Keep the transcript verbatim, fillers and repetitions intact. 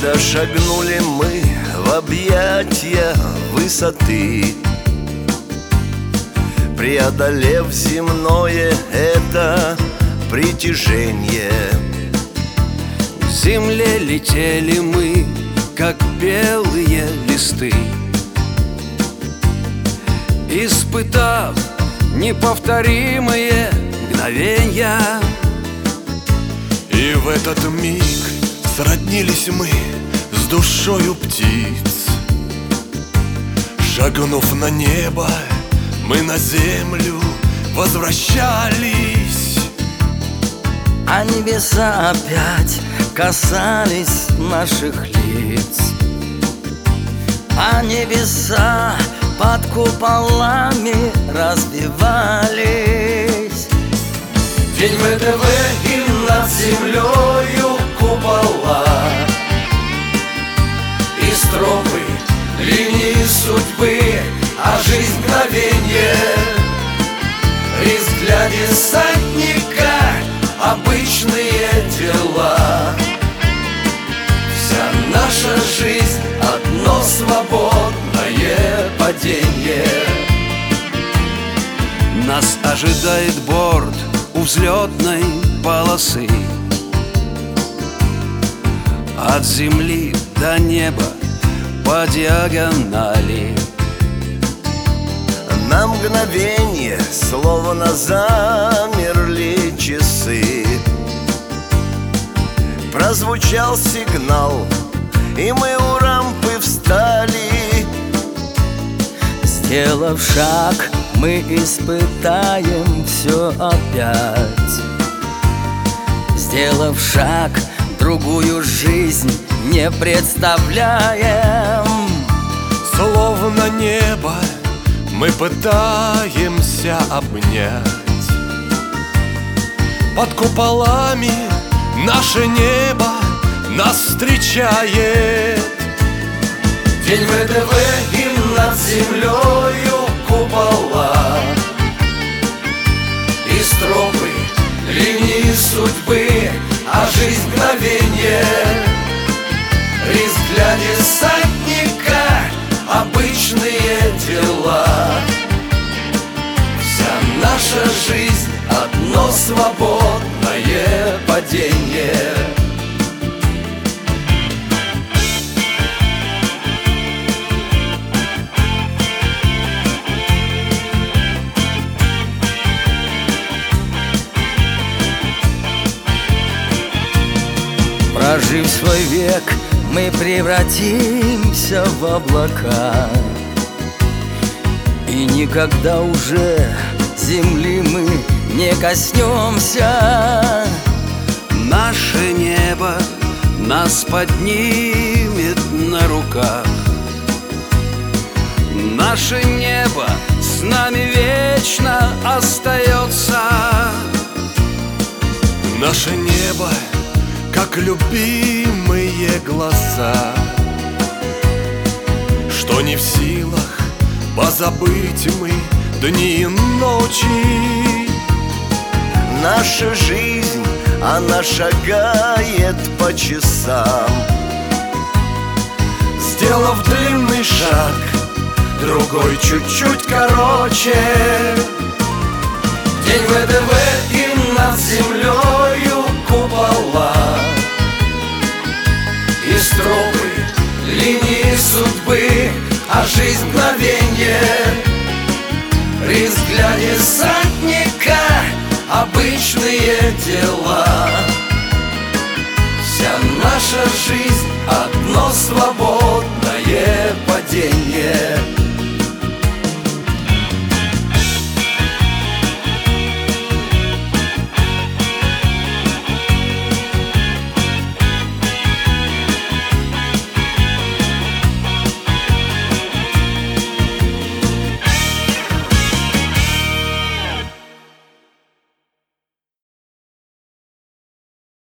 Когда шагнули мы в объятия высоты, преодолев земное это притяжение, к земле летели мы, как белые листы, испытав неповторимые мгновенья. И в этот миг сроднились мы с душою птиц. Шагнув на небо, мы на землю возвращались, а небеса опять касались наших лиц, а небеса под куполами разбивались. День ВДВ и над землею купола, и стропы линии судьбы, а жизнь мгновенье. Риск для десантника — обычные дела. Вся наша жизнь — одно свободное падение. Нас ожидает борт у взлетной полосы, от земли до неба по диагонали. На мгновение словно замерли часы. Прозвучал сигнал, и мы у рампы встали. Сделав шаг, мы испытаем все опять. Сделав шаг, другую жизнь не представляем. словно небо мы пытаемся обнять. Под куполами наше небо нас встречает. День ВДВ и над землею купола, и стропы линии судьбы, а жизнь мгновенье. Риск для десантника — обычные дела. Вся наша жизнь — одно свободное падение. Прожив свой век, мы превратимся в облака, и никогда уже земли мы не коснемся. Наше небо нас поднимет на руках. Наше небо с нами вечно остается. Наше небо как любимые глаза, что не в силах позабыть мы дни и ночи. Наша жизнь, она шагает по часам. Сделав длинный шаг, Другой чуть-чуть короче. День ВДВ и над землею купола, и стропы линии судьбы, а жизнь мгновенье. Риск для десантника — обычные дела. Вся наша жизнь — одно свободное падение.